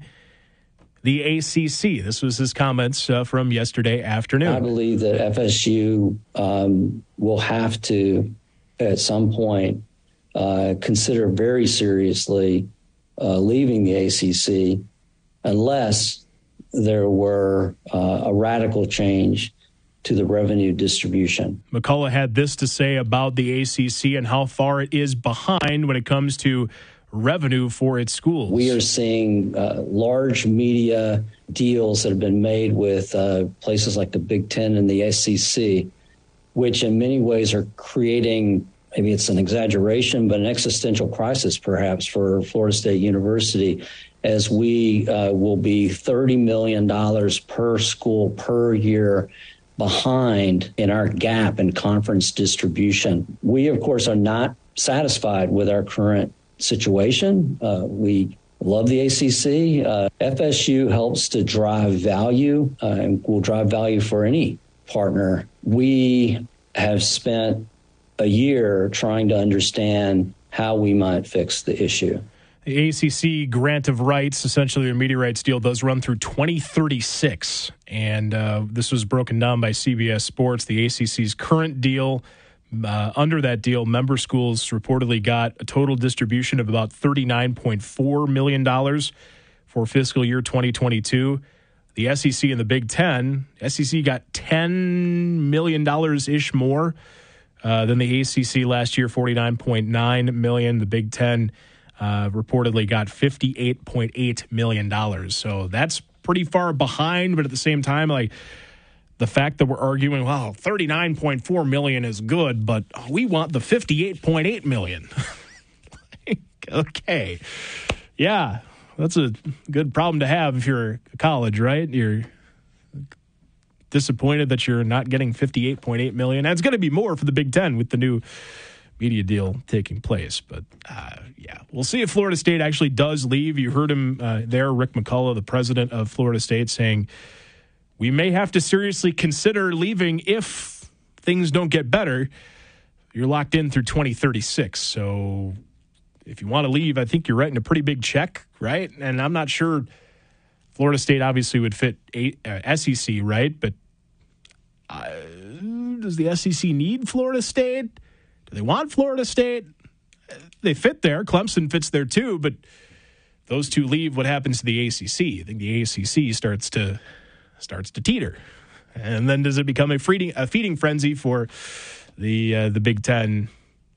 [SPEAKER 1] the A C C. This was his comments uh, from yesterday afternoon.
[SPEAKER 12] I believe that F S U um, will have to, at some point, uh, consider very seriously uh, leaving the A C C unless there were uh, a radical change to the revenue distribution.
[SPEAKER 1] McCullough had this to say about the A C C and how far it is behind when it comes to revenue for its schools.
[SPEAKER 12] We are seeing uh, large media deals that have been made with uh, places like the Big Ten and the S E C, which in many ways are creating, maybe it's an exaggeration, but an existential crisis perhaps for Florida State University, as we uh, will be thirty million dollars per school per year behind in our gap in conference distribution. We, of course, are not satisfied with our current situation. Uh, we love the A C C. Uh, F S U helps to drive value uh, and will drive value for any partner. We have spent a year trying to understand how we might fix the issue.
[SPEAKER 1] The A C C grant of rights, essentially the media rights deal, does run through twenty thirty-six. And uh, this was broken down by C B S Sports. The A C C's current deal, Uh, under that deal, member schools reportedly got a total distribution of about thirty-nine point four million dollars for fiscal year twenty twenty-two. The S E C and the Big Ten, S E C got ten million dollars-ish more uh, than the A C C last year, forty-nine point nine million dollars. The Big Ten uh, reportedly got fifty-eight point eight million dollars. So that's pretty far behind, but at the same time, like, the fact that we're arguing, well, thirty-nine point four million dollars is good, but we want the fifty-eight point eight million dollars. Okay. Yeah, that's a good problem to have if you're a college, right? You're disappointed that you're not getting fifty-eight point eight million dollars. That's going to be more for the Big Ten with the new media deal taking place. But, uh, yeah, we'll see if Florida State actually does leave. You heard him uh, there, Rick McCullough, the president of Florida State, saying we may have to seriously consider leaving if things don't get better. You're locked in through twenty thirty-six. So if you want to leave, I think you're writing a pretty big check, right? And I'm not sure Florida State obviously would fit a, uh, S E C, right? But uh, does the S E C need Florida State? Do they want Florida State? They fit there. Clemson fits there too, but those two leave, what happens to the A C C? I think the A C C starts to starts to teeter. And then does it become a feeding, a feeding frenzy for the uh, the Big Ten,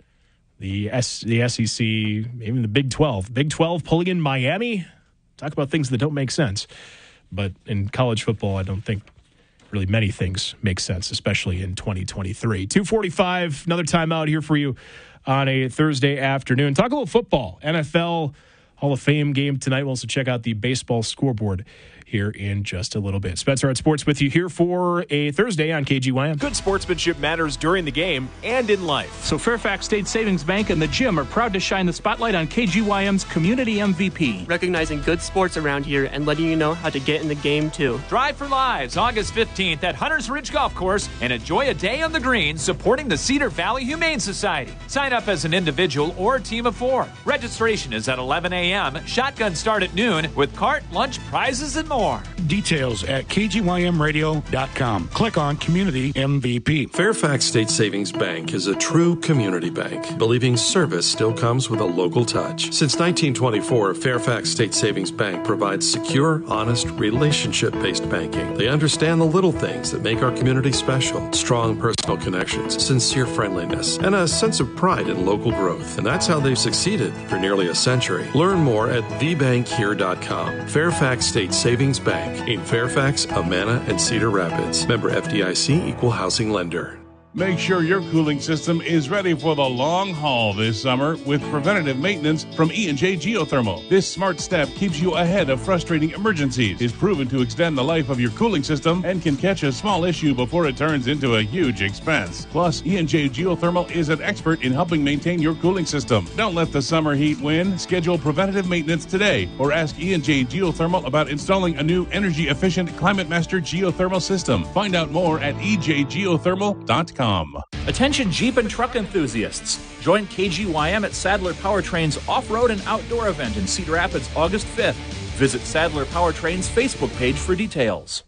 [SPEAKER 1] the S, the S E C, even the Big twelve? Big twelve pulling in Miami? Talk about things that don't make sense. But in college football, I don't think really many things make sense, especially in twenty twenty-three. two forty-five, another timeout here for you on a Thursday afternoon. Talk a little football. N F L Hall of Fame game tonight. We'll also check out the baseball scoreboard here in just a little bit. Spencer Hart Sports with you here for a Thursday on K G Y M.
[SPEAKER 13] Good sportsmanship matters during the game and in life.
[SPEAKER 14] So Fairfax State Savings Bank and the Gym are proud to shine the spotlight on K G Y M's Community M V P.
[SPEAKER 2] Recognizing good sports around here and letting you know how to get in the game, too.
[SPEAKER 13] Drive for Lives, August fifteenth at Hunters Ridge Golf Course, and enjoy a day on the green supporting the Cedar Valley Humane Society. Sign up as an individual or a team of four. Registration is at eleven a.m. Shotgun start at noon with cart, lunch, prizes, and more.
[SPEAKER 15] Details at K G Y M radio dot com. Click on Community M V P.
[SPEAKER 16] Fairfax State Savings Bank is a true community bank, believing service still comes with a local touch. Since nineteen twenty-four, Fairfax State Savings Bank provides secure, honest, relationship-based banking. They understand the little things that make our community special. Strong personal connections, sincere friendliness, and a sense of pride in local growth. And that's how they've succeeded for nearly a century. Learn more at the bank here dot com. Fairfax State Savings Bank in Fairfax, Amana, and Cedar Rapids. Member F D I C Equal Housing Lender.
[SPEAKER 17] Make sure your cooling system is ready for the long haul this summer with preventative maintenance from E and J Geothermal. This smart step keeps you ahead of frustrating emergencies, is proven to extend the life of your cooling system, and can catch a small issue before it turns into a huge expense. Plus, E and J Geothermal is an expert in helping maintain your cooling system. Don't let the summer heat win. Schedule preventative maintenance today or ask E and J Geothermal about installing a new energy-efficient Climate Master geothermal system. Find out more at E J geothermal dot com.
[SPEAKER 14] Attention Jeep and truck enthusiasts. Join K G Y M at Sadler Powertrain's off-road and outdoor event in Cedar Rapids August fifth. Visit Sadler Powertrain's Facebook page for details.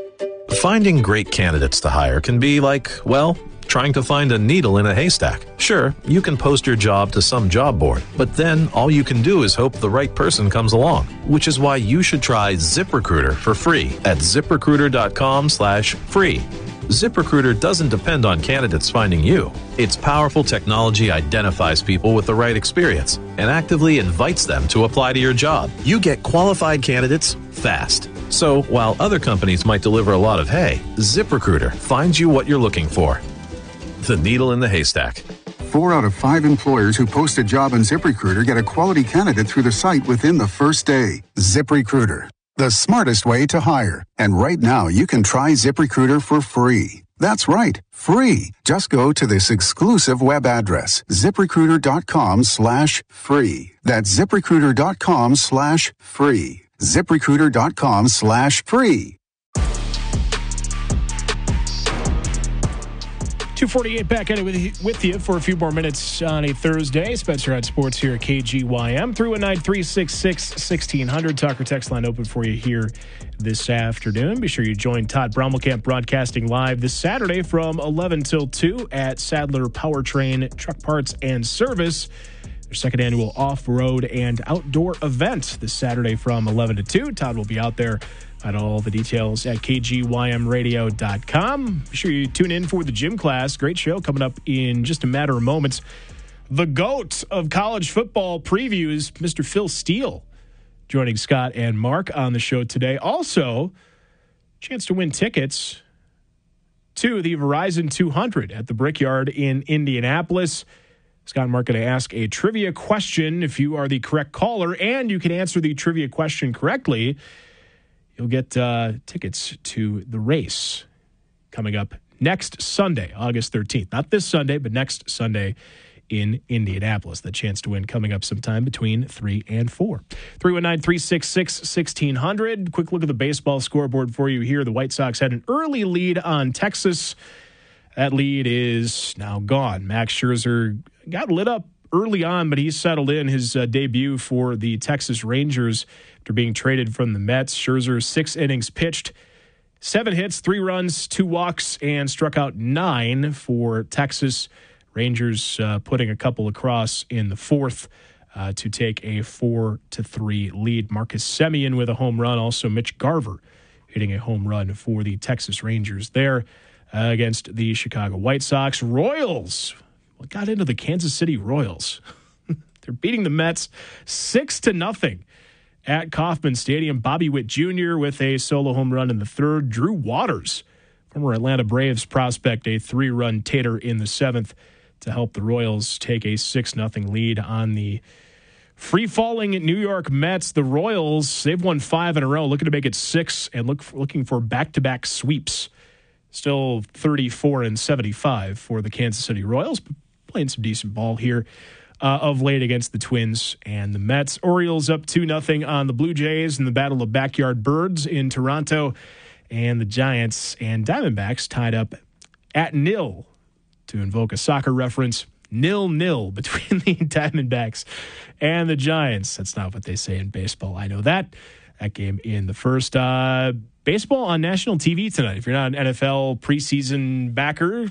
[SPEAKER 18] Finding great candidates to hire can be like, well, trying to find a needle in a haystack. Sure, you can post your job to some job board, but then all you can do is hope the right person comes along, which is why you should try ZipRecruiter for free at ziprecruiter dot com slash free. ZipRecruiter doesn't depend on candidates finding you. Its powerful technology identifies people with the right experience and actively invites them to apply to your job. You get qualified candidates fast. So while other companies might deliver a lot of hay, ZipRecruiter finds you what you're looking for. The needle in the haystack.
[SPEAKER 19] Four out of five employers who post a job on ZipRecruiter get a quality candidate through the site within the first day. ZipRecruiter, the smartest way to hire. And right now, you can try ZipRecruiter for free. That's right, free. Just go to this exclusive web address, ziprecruiter dot com slash free. That's ziprecruiter dot com slash free. ziprecruiter dot com slash free.
[SPEAKER 1] two forty-eight back at it with you, with you for a few more minutes on a Thursday. Spencer Hart Sports here at K G Y M. three one nine, three six six, one six zero zero. Talker text line open for you here this afternoon. Be sure you join Todd Brommelkamp broadcasting live this Saturday from eleven till two at Sadler Powertrain Truck Parts and Service. Their second annual off-road and outdoor event this Saturday from eleven to two. Todd will be out there. At all the details at K G Y M radio dot com. Be sure you tune in for the gym class. Great show coming up in just a matter of moments. The GOAT of college football previews, Mister Phil Steele, joining Scott and Mark on the show today. Also, chance to win tickets to the Verizon two hundred at the Brickyard in Indianapolis. Scott and Mark going to ask a trivia question. If you are the correct caller and you can answer the trivia question correctly, you'll get uh, tickets to the race coming up next Sunday, August thirteenth. Not this Sunday, but next Sunday in Indianapolis. The chance to win coming up sometime between three and four. three one nine, three six six, one six zero zero. Quick look at the baseball scoreboard for you here. The White Sox had an early lead on Texas. That lead is now gone. Max Scherzer got lit up early on, but he settled in his uh, debut for the Texas Rangers after being traded from the Mets. Scherzer, six innings pitched, seven hits, three runs, two walks, and struck out nine for Texas. Rangers uh, putting a couple across in the fourth uh, to take a four to three lead. Marcus Semien with a home run. Also Mitch Garver hitting a home run for the Texas Rangers there uh, against the Chicago White Sox. Royals got into the Kansas City Royals. They're beating the Mets six to nothing at Kauffman Stadium. Bobby Witt Junior with a solo home run in the third. Drew Waters, former Atlanta Braves prospect, a three-run tater in the seventh to help the Royals take a six nothing lead on the free-falling New York Mets. The Royals, they've won five in a row, looking to make it six and look for, looking for back-to-back sweeps. Still thirty-four and seventy-five for the Kansas City Royals, but playing some decent ball here uh, of late against the Twins and the Mets. Orioles up two nothing on the Blue Jays in the Battle of Backyard Birds in Toronto. And the Giants and Diamondbacks tied up at nil. To invoke a soccer reference, nil-nil between the Diamondbacks and the Giants. That's not what they say in baseball. I know that. That game in the first. Uh, baseball on national T V tonight. If you're not an N F L preseason backer,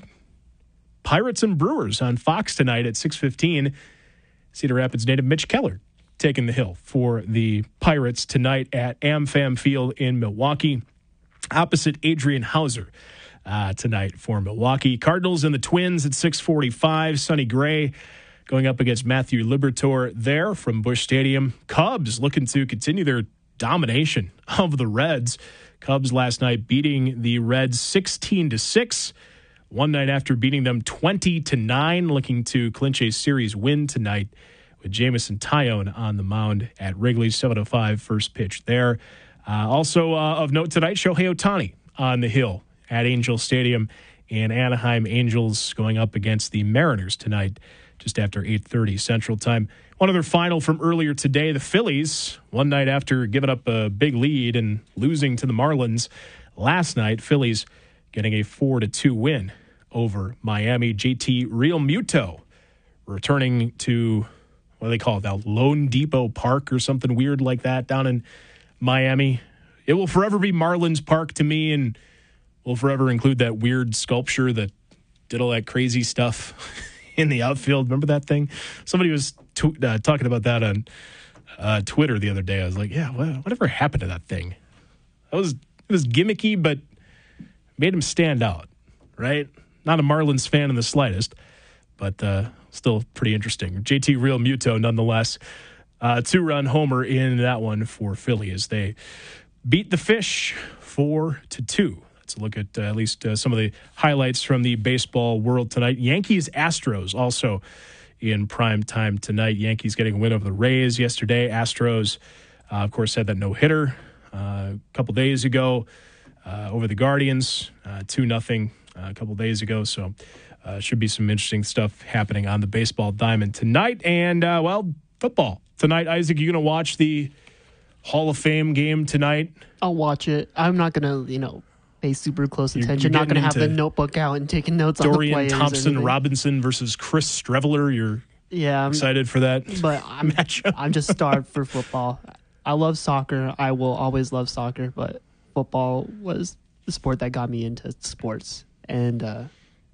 [SPEAKER 1] Pirates and Brewers on Fox tonight at six fifteen. Cedar Rapids native Mitch Keller taking the hill for the Pirates tonight at AmFam Field in Milwaukee, opposite Adrian Hauser. Uh, tonight for Milwaukee. Cardinals and the Twins at six forty-five. Sonny Gray going up against Matthew Liberatore there from Busch Stadium. Cubs looking to continue their domination of the Reds. Cubs last night beating the Reds sixteen to six. One night after beating them twenty to nine, looking to clinch a series win tonight with Jameson Taillon on the mound at Wrigley. seven oh five first pitch there. Uh, also uh, of note tonight, Shohei Ohtani on the hill at Angel Stadium in Anaheim. Angels going up against the Mariners tonight just after eight thirty Central Time. One other final from earlier today, the Phillies, one night after giving up a big lead and losing to the Marlins last night, Phillies getting a four to two win over Miami. J T Realmuto returning to, what do they call it now, Lone Depot Park or something weird like that down in Miami. It will forever be Marlins Park to me, and we'll forever include that weird sculpture that did all that crazy stuff in the outfield. Remember that thing? Somebody was t- uh, talking about that on uh, Twitter the other day. I was like, yeah, what, whatever happened to that thing? That was, it was gimmicky, but made him stand out, right? Not a Marlins fan in the slightest, but uh, still pretty interesting. J T Realmuto, nonetheless, uh, two-run homer in that one for Philly as they beat the Fish four to two. Let's look at uh, at least uh, some of the highlights from the baseball world tonight. Yankees-Astros also in prime time tonight. Yankees getting a win over the Rays yesterday. Astros, uh, of course, had that no-hitter uh, a couple days ago uh, over the Guardians, uh, two nothing uh, a couple days ago. So uh, should be some interesting stuff happening on the baseball diamond tonight. And, uh, well, football tonight. Isaac, you going to watch the Hall of Fame game tonight?
[SPEAKER 2] I'll watch it. I'm not going to, you know, pay super close
[SPEAKER 1] You're-
[SPEAKER 2] attention.
[SPEAKER 1] you're
[SPEAKER 2] Not going to have
[SPEAKER 1] getting
[SPEAKER 2] the
[SPEAKER 1] into
[SPEAKER 2] notebook out and taking notes on the
[SPEAKER 1] Dorian
[SPEAKER 2] players. or
[SPEAKER 1] Thompson
[SPEAKER 2] anything.
[SPEAKER 1] Robinson versus Chris Streveler. You're
[SPEAKER 2] Yeah, I'm-
[SPEAKER 1] excited for that?
[SPEAKER 2] But I'm I'm just starved for football. I love soccer. I will always love soccer, but football was the sport that got me into sports, and uh,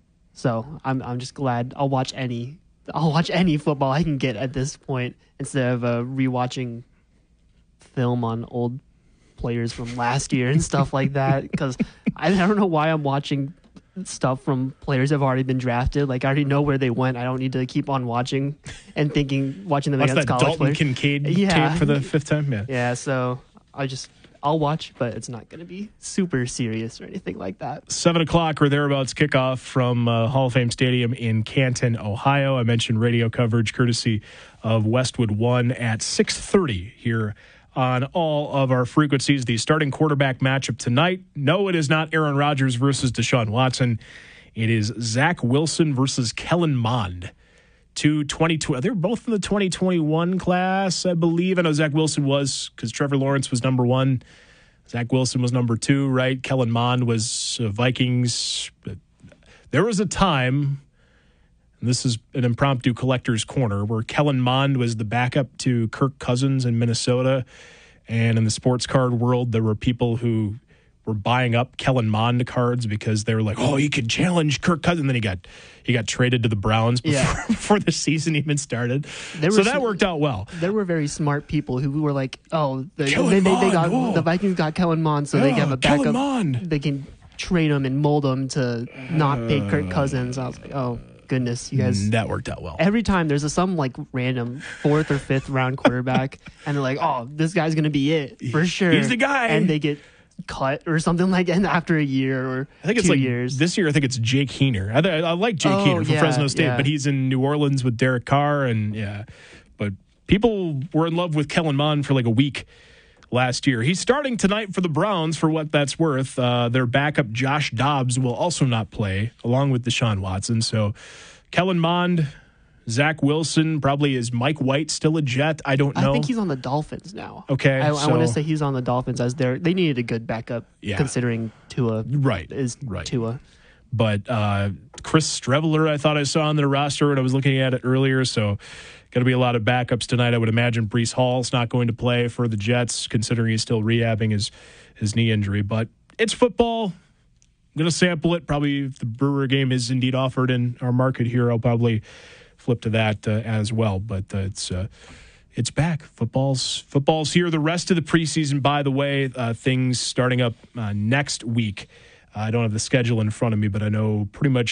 [SPEAKER 2] so I'm I'm just glad I'll watch any I'll watch any football I can get at this point instead of uh, rewatching film on old players from last year and stuff like that. Because I, I don't know why I'm watching stuff from players that have already been drafted. Like, I already know where they went. I don't need to keep on watching and thinking, watching them
[SPEAKER 1] What's
[SPEAKER 2] against
[SPEAKER 1] that
[SPEAKER 2] college
[SPEAKER 1] Dalton
[SPEAKER 2] players.
[SPEAKER 1] Kincaid
[SPEAKER 2] Yeah.
[SPEAKER 1] tape for the fifth time? Yeah.
[SPEAKER 2] Yeah, so I just, I'll watch, but it's not going to be super serious or anything like that.
[SPEAKER 1] Seven o'clock or thereabouts kickoff from uh, Hall of Fame Stadium in Canton, Ohio. I mentioned radio coverage courtesy of Westwood One at six thirty here on all of our frequencies. The starting quarterback matchup tonight. No, it is not Aaron Rodgers versus Deshaun Watson. It is Zach Wilson versus Kellen Mond. two twenty twenty. They were both in the twenty twenty-one class, I believe. I know Zach Wilson was, because Trevor Lawrence was number one. Zach Wilson was number two, right? Kellen Mond was uh, Vikings. There was a time, and this is an impromptu collector's corner, where Kellen Mond was the backup to Kirk Cousins in Minnesota. And in the sports card world, there were people who were buying up Kellen Mond cards because they were like, oh, he could challenge Kirk Cousins. And then he got he got traded to the Browns before, yeah. before the season even started. There so that some, worked out well.
[SPEAKER 2] There were very smart people who were like, oh, the, they, they, they got whoa. the Vikings got Kellen Mond, so yeah, they can have a backup. They can trade him and mold him to not uh, pay Kirk Cousins. I was like, oh. Goodness, you guys.
[SPEAKER 1] That worked out well.
[SPEAKER 2] Every time there's a, some like random fourth or fifth round quarterback, and they're like, oh, this guy's going to be it for sure.
[SPEAKER 1] He's the guy.
[SPEAKER 2] And they get cut or something like that after a year or
[SPEAKER 1] I think it's
[SPEAKER 2] two
[SPEAKER 1] like
[SPEAKER 2] years.
[SPEAKER 1] This year, I think it's Jake Heener. I, th- I like Jake
[SPEAKER 2] oh,
[SPEAKER 1] Heener from
[SPEAKER 2] yeah,
[SPEAKER 1] Fresno State,
[SPEAKER 2] yeah.
[SPEAKER 1] but he's in New Orleans with Derek Carr. And yeah, but people were in love with Kellen Mond for like a week last year. He's starting tonight for the Browns, for what that's worth. Uh, their backup, Josh Dobbs, will also not play, along with Deshaun Watson. So Kellen Mond, Zach Wilson, probably is Mike White still a Jet? I don't know.
[SPEAKER 2] I think he's on the Dolphins now.
[SPEAKER 1] Okay.
[SPEAKER 2] I,
[SPEAKER 1] so,
[SPEAKER 2] I want to say he's on the Dolphins as their, they needed a good backup
[SPEAKER 1] yeah.
[SPEAKER 2] considering Tua
[SPEAKER 1] right.
[SPEAKER 2] is
[SPEAKER 1] right.
[SPEAKER 2] Tua.
[SPEAKER 1] But uh, Chris Streveler, I thought I saw on their roster when I was looking at it earlier. So going to be a lot of backups tonight. I would imagine Breece Hall's not going to play for the Jets, considering he's still rehabbing his, his knee injury. But it's football. I'm going to sample it. Probably if the Brewer game is indeed offered in our market here, I'll probably flip to that uh, as well. But uh, it's uh, it's back. Football's football's here. The rest of the preseason, by the way, uh, things starting up uh, next week. Uh, I don't have the schedule in front of me, but I know pretty much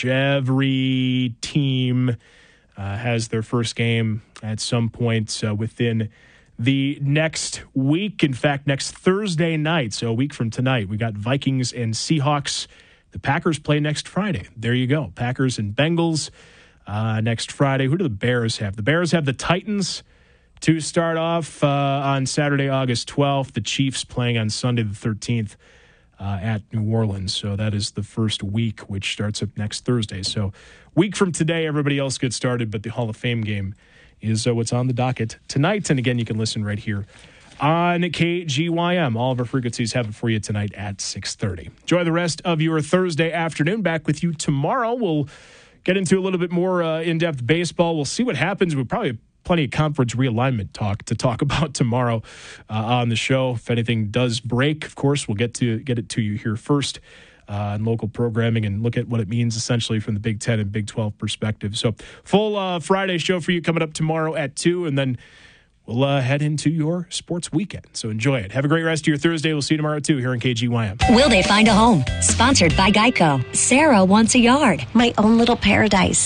[SPEAKER 1] every team uh, has their first game at some point uh, within the next week. In fact, next Thursday night, so a week from tonight, we got Vikings and Seahawks. The Packers play next Friday. There you go. Packers and Bengals uh, next Friday. Who do the Bears have? The Bears have the Titans to start off uh, on Saturday, August twelfth. The Chiefs playing on Sunday the thirteenth uh, at New Orleans. So that is the first week, which starts up next Thursday. So week from today, everybody else gets started, but the Hall of Fame game is uh, what's on the docket tonight. And again, you can listen right here on K G Y M. All of our frequencies have it for you tonight at six thirty. Enjoy the rest of your Thursday afternoon. Back with you tomorrow. We'll get into a little bit more uh, in-depth baseball. We'll see what happens. We'll probably have plenty of conference realignment talk to talk about tomorrow uh, on the show. If anything does break, of course, we'll get to get it to you here first uh, in local programming and look at what it means essentially from the Big Ten and Big twelve perspective. So full uh, Friday show for you coming up tomorrow at two, and then we'll uh, head into your sports weekend. So enjoy it. Have a great rest of your Thursday. We'll see you tomorrow, too, here on K G Y M.
[SPEAKER 20] Will they find a home? Sponsored by Geico. Sarah wants a yard.
[SPEAKER 21] My own little paradise.